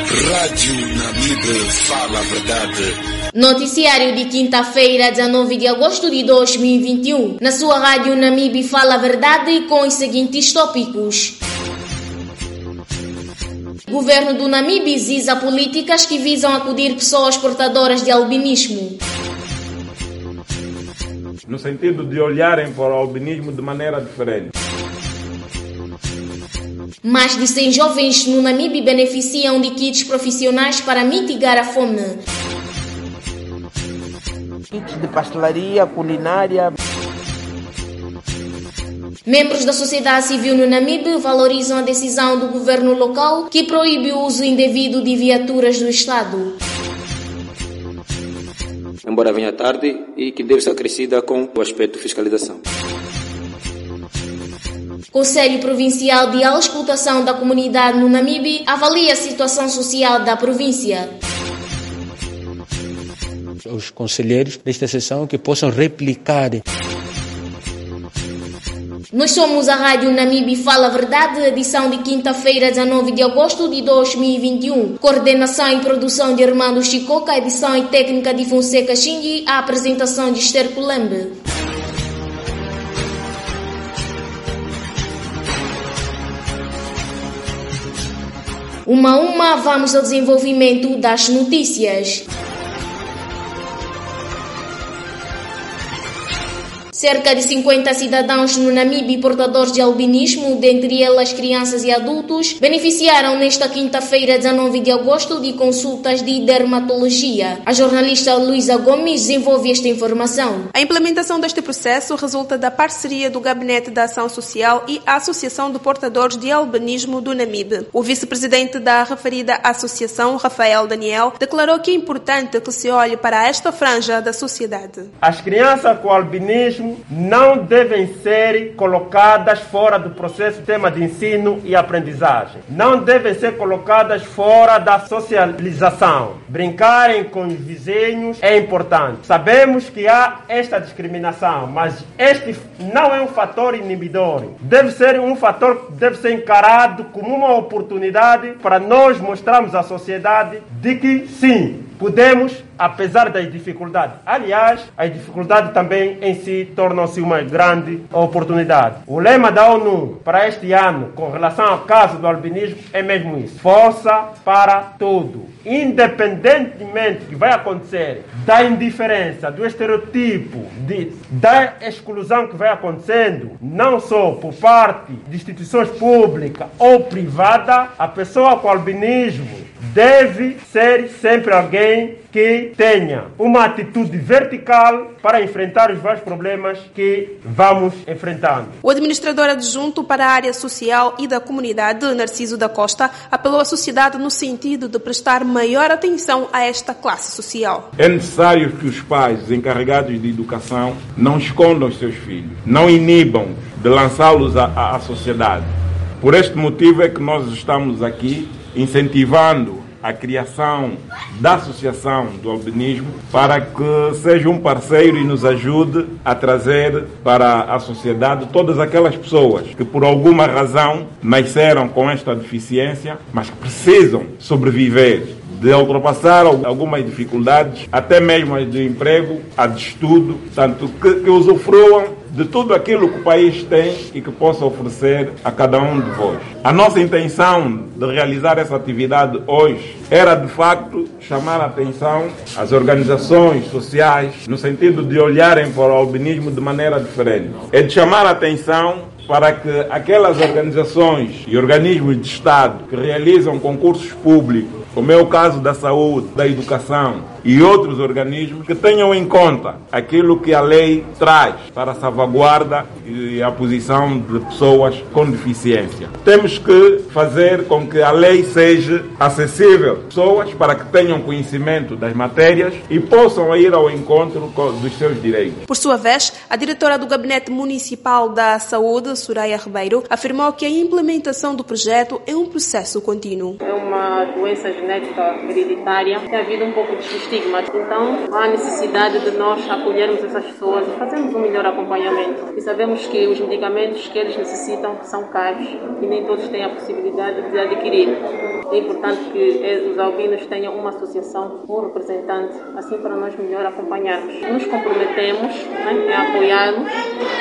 Rádio Namibe fala a verdade. Noticiário de quinta-feira, 19 de agosto de 2021. Na sua Rádio Namibe fala a verdade com os seguintes tópicos. Governo do Namibe exige políticas que visam acudir pessoas portadoras de albinismo. No sentido de olharem para o albinismo de maneira diferente. Mais de 100 jovens no Namibe beneficiam de kits profissionais para mitigar a fome. Kits de pastelaria, culinária. Membros da sociedade civil no Namibe valorizam a decisão do governo local que proíbe o uso indevido de viaturas do Estado. Embora venha tarde e que deve ser acrescida com o aspecto de fiscalização. Conselho Provincial de Auscultação da Comunidade no Namibe avalia a situação social da província. Os conselheiros desta sessão que possam replicar. Nós somos a Rádio Namibe Fala a Verdade, edição de quinta-feira, 19 de agosto de 2021. Coordenação e produção de Armando Chicoca, edição e técnica de Fonseca Xingi, a apresentação de Esther Kulembe. Uma a uma, vamos ao desenvolvimento das notícias. Cerca de 50 cidadãos no Namibe portadores de albinismo, dentre elas crianças e adultos, beneficiaram nesta quinta-feira, 19 de agosto, de consultas de dermatologia. A jornalista Luísa Gomes desenvolve esta informação. A implementação deste processo resulta da parceria do Gabinete da Ação Social e a Associação de Portadores de Albinismo do Namibe. O vice-presidente da referida associação, Rafael Daniel, declarou que é importante que se olhe para esta franja da sociedade. As crianças com albinismo não devem ser colocadas fora do processo tema de ensino e aprendizagem. Não devem ser colocadas fora da socialização. Brincarem com os vizinhos é importante. Sabemos que há esta discriminação, mas este não é um fator inibidor. Deve ser um fator que deve ser encarado como uma oportunidade para nós mostrarmos à sociedade de que sim, podemos, apesar das dificuldades. Aliás, as dificuldades também em si tornam-se uma grande oportunidade. O lema da ONU para este ano, com relação ao caso do albinismo, é mesmo isso. Força para tudo. Independentemente do que vai acontecer, da indiferença, do estereotipo, da exclusão que vai acontecendo, não só por parte de instituições públicas ou privadas, a pessoa com albinismo deve ser sempre alguém que tenha uma atitude vertical para enfrentar os vários problemas que vamos enfrentando. O administrador adjunto para a área social e da comunidade, Narciso da Costa, apelou à sociedade no sentido de prestar maior atenção a esta classe social. É necessário que os pais, os encarregados de educação, não escondam os seus filhos, não inibam de lançá-los à sociedade. Por este motivo é que nós estamos aqui incentivando a criação da Associação do Albinismo para que seja um parceiro e nos ajude a trazer para a sociedade todas aquelas pessoas que por alguma razão nasceram com esta deficiência, mas que precisam sobreviver, de ultrapassar algumas dificuldades, até mesmo as de emprego, a de estudo, tanto que usufruam de tudo aquilo que o país tem e que possa oferecer a cada um de vós. A nossa intenção de realizar essa atividade hoje era, de facto, chamar a atenção às organizações sociais no sentido de olharem para o albinismo de maneira diferente. É de chamar a atenção para que aquelas organizações e organismos de Estado que realizam concursos públicos, como é o caso da saúde, da educação e outros organismos, que tenham em conta aquilo que a lei traz para a salvaguarda e a posição de pessoas com deficiência. Temos que fazer com que a lei seja acessível a pessoas para que tenham conhecimento das matérias e possam ir ao encontro dos seus direitos. Por sua vez, a diretora do Gabinete Municipal da Saúde, Soraya Ribeiro, afirmou que a implementação do projeto é um processo contínuo. É uma doença genética hereditária, tem havido um pouco de estigma. Então, há necessidade de nós acolhermos essas pessoas e fazermos um melhor acompanhamento. E sabemos que os medicamentos que eles necessitam são caros e nem todos têm a possibilidade de adquirir. É importante que os albinos tenham uma associação, um representante, assim para nós melhor acompanharmos. Nos comprometemos, em apoiá-los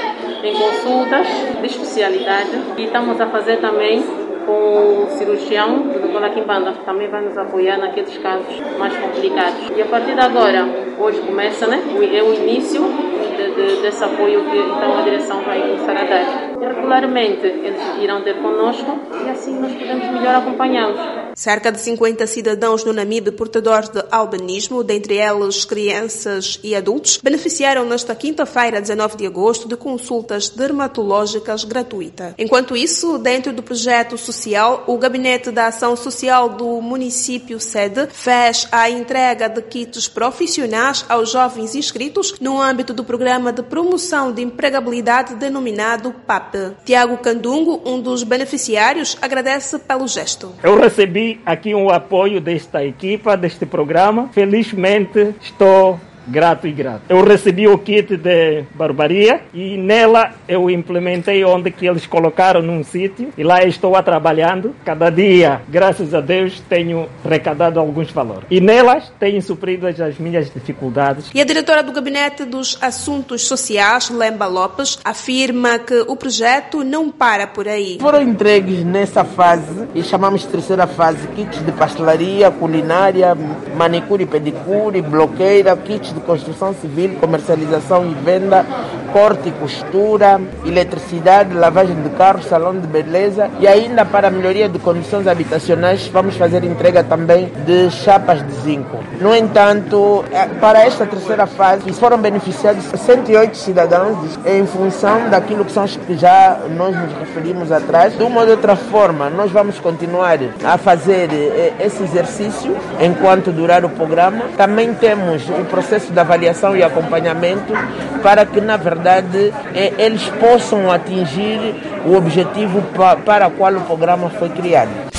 em consultas de especialidade e estamos a fazer também com o cirurgião, o Dr. Laquimbanda, que também vai nos apoiar naqueles casos mais complicados. E a partir de agora, hoje começa, é o início desse apoio que então a direção vai começar a dar. E regularmente eles irão ter connosco e assim nós podemos melhor acompanhá-los. Cerca de 50 cidadãos no Namibe portadores de albinismo, dentre eles crianças e adultos, beneficiaram nesta quinta-feira, 19 de agosto, de consultas dermatológicas gratuitas. Enquanto isso, dentro do projeto social, o Gabinete da Ação Social do município sede fez a entrega de kits profissionais aos jovens inscritos no âmbito do Programa de Promoção de Empregabilidade denominado PAP. Tiago Candungo, um dos beneficiários, agradece pelo gesto. Eu recebi aqui o apoio desta equipa, deste programa. Felizmente estou grato. Eu recebi o kit de barbearia e nela eu implementei onde que eles colocaram num sítio e lá estou trabalhando. Cada dia, graças a Deus, tenho arrecadado alguns valores. E nelas tenho suprido as minhas dificuldades. E a diretora do Gabinete dos Assuntos Sociais, Lemba Lopes, afirma que o projeto não para por aí. Foram entregues nessa fase, e chamamos de terceira fase, kits de pastelaria, culinária, manicure e pedicure, bloqueira, kits de construção civil, comercialização e venda, corte e costura, eletricidade, lavagem de carros, salão de beleza e ainda para a melhoria de condições habitacionais vamos fazer entrega também de chapas de zinco. No entanto, para esta terceira fase foram beneficiados 108 cidadãos em função daquilo que são os que já nós nos referimos atrás. De uma ou de outra forma, nós vamos continuar a fazer esse exercício enquanto durar o programa. Também temos o processo de avaliação e acompanhamento para que, na verdade, eles possam atingir o objetivo para o qual o programa foi criado.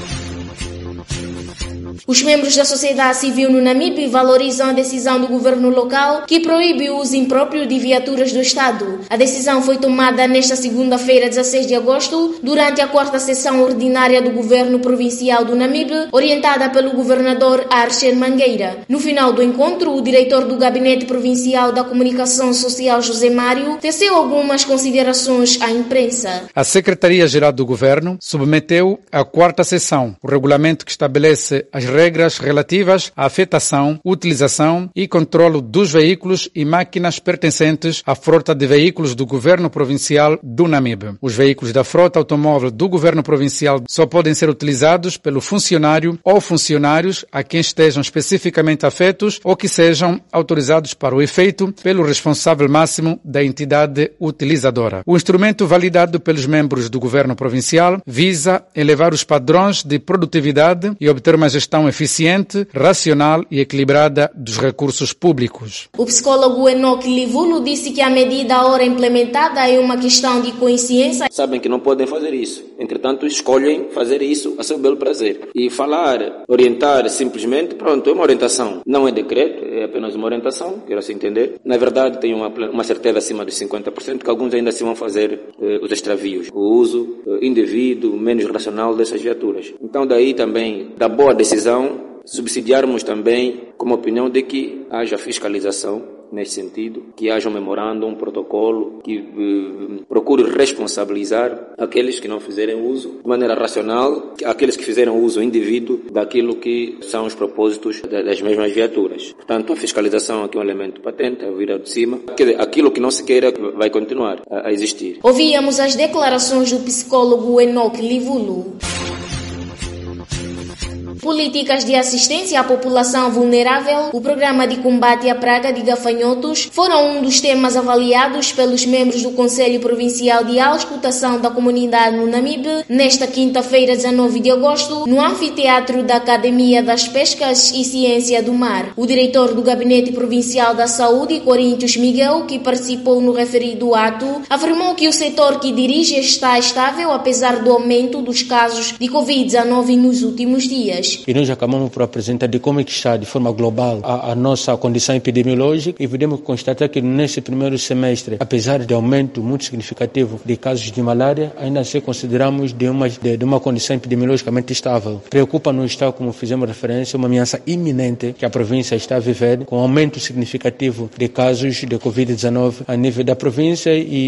Os membros da sociedade civil no Namibe valorizam a decisão do governo local que proíbe o uso impróprio de viaturas do Estado. A decisão foi tomada nesta segunda-feira, 16 de agosto, durante a 4ª sessão ordinária do governo provincial do Namibe, orientada pelo governador Archer Mangueira. No final do encontro, o diretor do Gabinete Provincial da Comunicação Social, José Mário, teceu algumas considerações à imprensa. A Secretaria-Geral do Governo submeteu à 4ª sessão o regulamento que estabelece as regras relativas à afetação, utilização e controlo dos veículos e máquinas pertencentes à frota de veículos do Governo Provincial do Namibe. Os veículos da frota automóvel do Governo Provincial só podem ser utilizados pelo funcionário ou funcionários a quem estejam especificamente afetos ou que sejam autorizados para o efeito pelo responsável máximo da entidade utilizadora. O instrumento validado pelos membros do Governo Provincial visa elevar os padrões de produtividade e obter uma gestão eficiente, racional e equilibrada dos recursos públicos. O psicólogo Enoque Livulo disse que a medida agora implementada é uma questão de consciência. Sabem que não podem fazer isso, entretanto escolhem fazer isso a seu belo prazer. E falar, orientar simplesmente, pronto, é uma orientação, não é decreto, é apenas uma orientação, quero assim entender. Na verdade tem uma certeza acima de 50% que alguns ainda assim vão fazer os extravios, o uso indevido, menos racional dessas viaturas. Então daí também, da boa decisão, subsidiarmos também com a opinião de que haja fiscalização nesse sentido, que haja um memorando, um protocolo que procure responsabilizar aqueles que não fizerem uso de maneira racional, aqueles que fizeram uso indevido daquilo que são os propósitos das mesmas viaturas. Portanto, a fiscalização aqui é um elemento patente, é o vir de cima. Aquilo que não se queira vai continuar a existir. Ouvíamos as declarações do psicólogo Enoque Livulo. Políticas de assistência à população vulnerável, o programa de combate à praga de gafanhotos foram um dos temas avaliados pelos membros do Conselho Provincial de Auscultação da Comunidade no Namibe nesta quinta-feira, 19 de agosto, no anfiteatro da Academia das Pescas e Ciência do Mar. O diretor do Gabinete Provincial da Saúde, Coríntios Miguel, que participou no referido ato, afirmou que o setor que dirige está estável apesar do aumento dos casos de Covid-19 nos últimos dias. hoje. E nós acabamos por apresentar de como é que está de forma global a nossa condição epidemiológica e podemos constatar que nesse primeiro semestre, apesar de aumento muito significativo de casos de malária, ainda assim consideramos de uma condição epidemiologicamente estável. Preocupa-nos está, como fizemos referência, uma ameaça iminente que a província está a viver, com aumento significativo de casos de Covid-19 a nível da província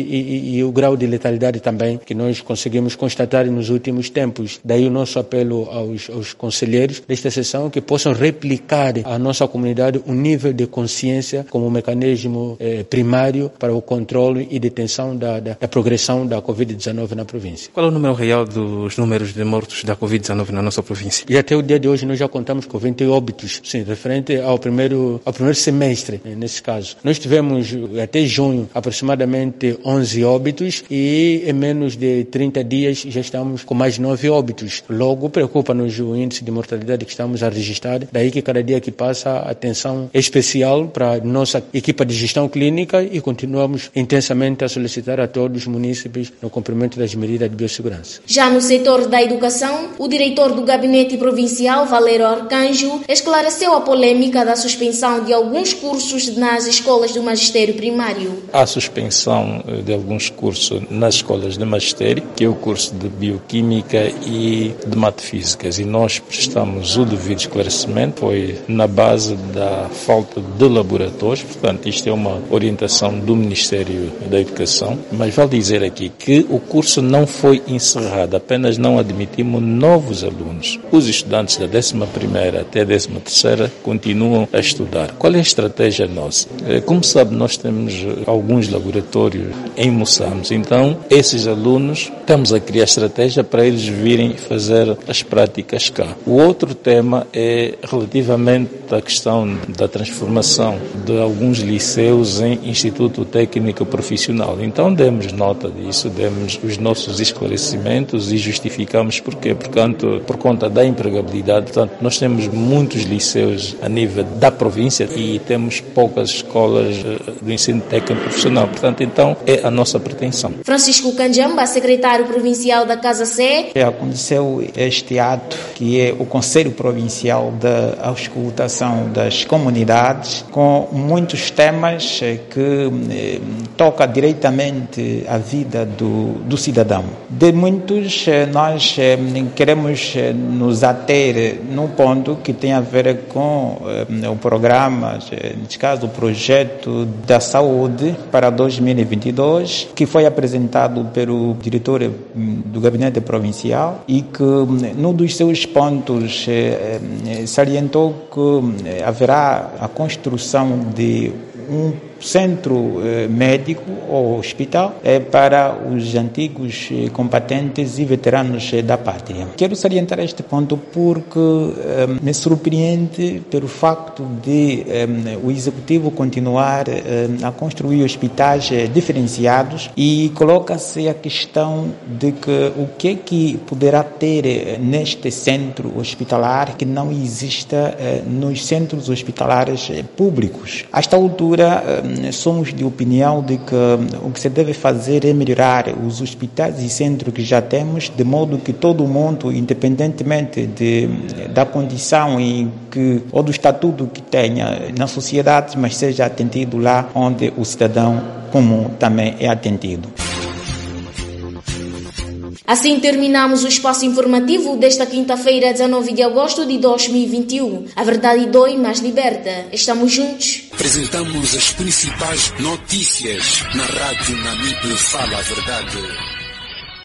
e o grau de letalidade também que nós conseguimos constatar nos últimos tempos. Daí o nosso apelo aos conselheiros desta sessão que possam replicar à nossa comunidade um nível de consciência como mecanismo primário para o controle e detenção da progressão da Covid-19 na província. Qual é o número real dos números de mortos da Covid-19 na nossa província? E até o dia de hoje nós já contamos com 20 óbitos, sim, referente ao primeiro semestre, nesse caso. Nós tivemos até junho aproximadamente 11 óbitos e em menos de 30 dias já estamos com mais 9 óbitos. Logo, preocupa-nos o índice de mortalidade que estamos a registrar, daí que cada dia que passa a atenção especial para a nossa equipa de gestão clínica e continuamos intensamente a solicitar a todos os munícipes no cumprimento das medidas de biossegurança. Já no setor da educação, o diretor do Gabinete Provincial, Valério Arcanjo, esclareceu a polêmica da suspensão de alguns cursos nas escolas do magistério primário. A suspensão de alguns cursos nas escolas de magistério, que é o curso de bioquímica e de matefísicas, e nós prestamos o devido esclarecimento, foi na base da falta de laboratórios, portanto isto é uma orientação do Ministério da Educação, mas vale dizer aqui que o curso não foi encerrado, apenas não admitimos novos alunos. Os estudantes da 11ª até a 13ª continuam a estudar. Qual é a estratégia nossa? Como sabe, nós temos alguns laboratórios em Moçambique, então esses alunos estamos a criar estratégia para eles virem fazer as práticas cá. O outro tema é relativamente à questão da transformação de alguns liceus em Instituto Técnico Profissional. Então demos nota disso, demos os nossos esclarecimentos e justificamos porquê. Portanto, por conta da empregabilidade, portanto, nós temos muitos liceus a nível da província e temos poucas escolas do ensino técnico profissional. Portanto, então, é a nossa pretensão. Francisco Canjamba, secretário provincial da Casa Sé. Aconteceu este ato, que é o Conselho Provincial de Auscultação das Comunidades, com muitos temas que tocam diretamente a vida do cidadão. De muitos, nós queremos nos ater num ponto que tem a ver com o programa, neste caso o projeto da saúde para 2022, que foi apresentado pelo diretor do Gabinete Provincial e que, num dos seus pontos, salientou que haverá a construção de um centro médico ou hospital para os antigos combatentes e veteranos da pátria. Quero salientar este ponto porque me surpreende pelo facto de o Executivo continuar a construir hospitais diferenciados e coloca-se a questão de que o que poderá ter neste centro hospitalar que não exista nos centros hospitalares públicos. A esta altura, somos de opinião de que o que se deve fazer é melhorar os hospitais e centros que já temos, de modo que todo mundo, independentemente da condição ou do estatuto que tenha na sociedade, mas seja atendido lá onde o cidadão comum também é atendido. Assim terminamos o espaço informativo desta quinta-feira, 19 de agosto de 2021. A verdade dói, mas liberta. Estamos juntos. Apresentamos as principais notícias na Rádio Namibe Fala a Verdade.